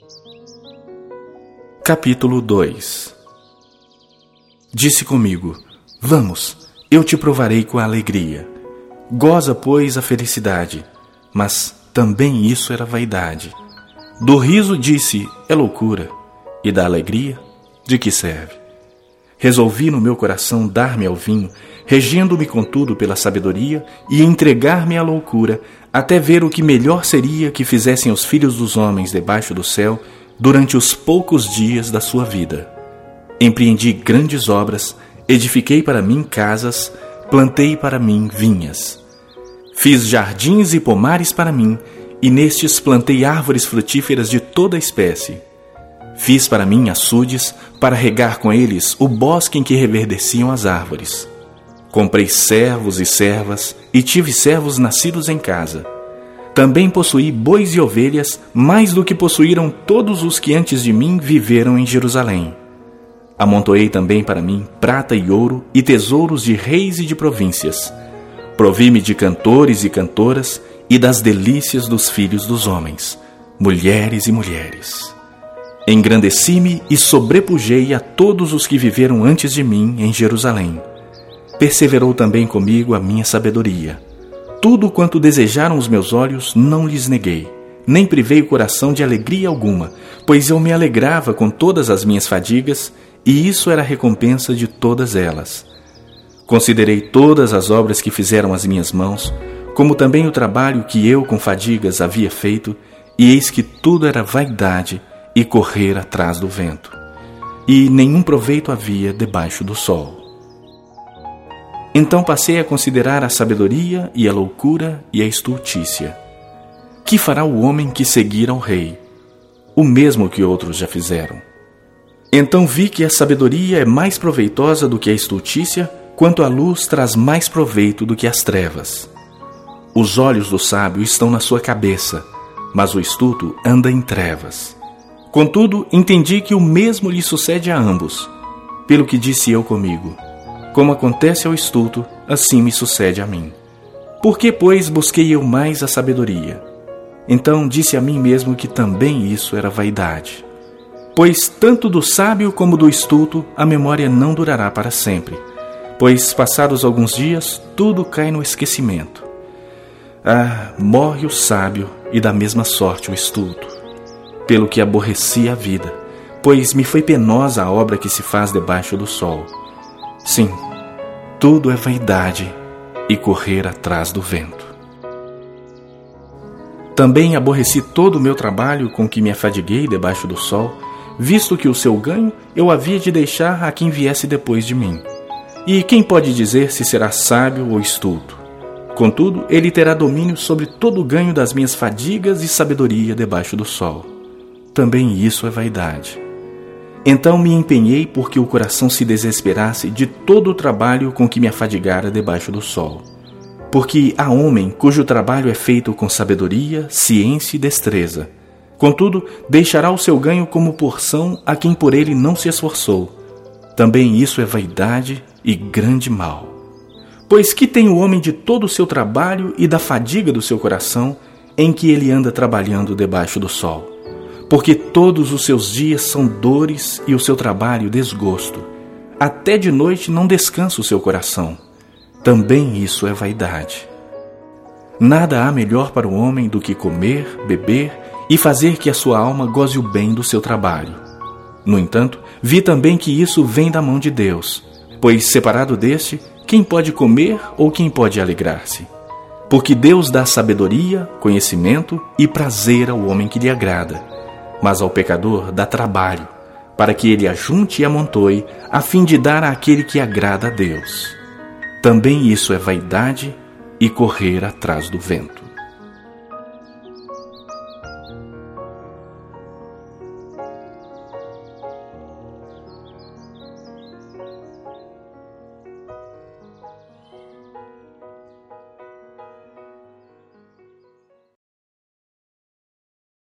Capítulo 2. Disse comigo: vamos, eu te provarei com a alegria. Goza, pois, a felicidade. Mas também isso era vaidade. Do riso disse: é loucura. E da alegria, de que serve? Resolvi no meu coração dar-me ao vinho, regendo-me contudo pela sabedoria, e entregar-me à loucura, até ver o que melhor seria que fizessem os filhos dos homens debaixo do céu durante os poucos dias da sua vida. Empreendi grandes obras, edifiquei para mim casas, plantei para mim vinhas. Fiz jardins e pomares para mim, e nestes plantei árvores frutíferas de toda espécie. Fiz para mim açudes, para regar com eles o bosque em que reverdeciam as árvores. Comprei servos e servas, e tive servos nascidos em casa. Também possuí bois e ovelhas, mais do que possuíram todos os que antes de mim viveram em Jerusalém. Amontoei também para mim prata e ouro e tesouros de reis e de províncias. Provi-me de cantores e cantoras e das delícias dos filhos dos homens, mulheres e mulheres. Engrandeci-me e sobrepujei a todos os que viveram antes de mim em Jerusalém. Perseverou também comigo a minha sabedoria. Tudo quanto desejaram os meus olhos não lhes neguei, nem privei o coração de alegria alguma, pois eu me alegrava com todas as minhas fadigas, e isso era a recompensa de todas elas. Considerei todas as obras que fizeram as minhas mãos, como também o trabalho que eu com fadigas havia feito, e eis que tudo era vaidade e correr atrás do vento, e nenhum proveito havia debaixo do sol. Então passei a considerar a sabedoria e a loucura e a estultícia. Que fará o homem que seguir ao rei? O mesmo que outros já fizeram. Então vi que a sabedoria é mais proveitosa do que a estultícia, quanto a luz traz mais proveito do que as trevas. Os olhos do sábio estão na sua cabeça, mas o estulto anda em trevas. Contudo, entendi que o mesmo lhe sucede a ambos. Pelo que disse eu comigo: como acontece ao estulto, assim me sucede a mim. Por que, pois, busquei eu mais a sabedoria? Então disse a mim mesmo que também isso era vaidade. Pois tanto do sábio como do estulto a memória não durará para sempre, pois passados alguns dias tudo cai no esquecimento. Morre o sábio e da mesma sorte o estulto. Pelo que aborreci a vida, pois me foi penosa a obra que se faz debaixo do sol. Sim, tudo é vaidade e correr atrás do vento. Também aborreci todo o meu trabalho com que me afadiguei debaixo do sol, visto que o seu ganho eu havia de deixar a quem viesse depois de mim. E quem pode dizer se será sábio ou estulto? Contudo, ele terá domínio sobre todo o ganho das minhas fadigas e sabedoria debaixo do sol. Também isso é vaidade. Então me empenhei porque o coração se desesperasse de todo o trabalho com que me afadigara debaixo do sol. Porque há homem cujo trabalho é feito com sabedoria, ciência e destreza. Contudo, deixará o seu ganho como porção a quem por ele não se esforçou. Também isso é vaidade e grande mal. Pois que tem o homem de todo o seu trabalho e da fadiga do seu coração, em que ele anda trabalhando debaixo do sol? Porque todos os seus dias são dores e o seu trabalho desgosto. Até de noite não descansa o seu coração. Também isso é vaidade. Nada há melhor para o homem do que comer, beber e fazer que a sua alma goze o bem do seu trabalho. No entanto, vi também que isso vem da mão de Deus, pois separado deste, quem pode comer ou quem pode alegrar-se? Porque Deus dá sabedoria, conhecimento e prazer ao homem que lhe agrada. Mas ao pecador dá trabalho, para que ele ajunte e amontoe, a fim de dar àquele que agrada a Deus. Também isso é vaidade e correr atrás do vento.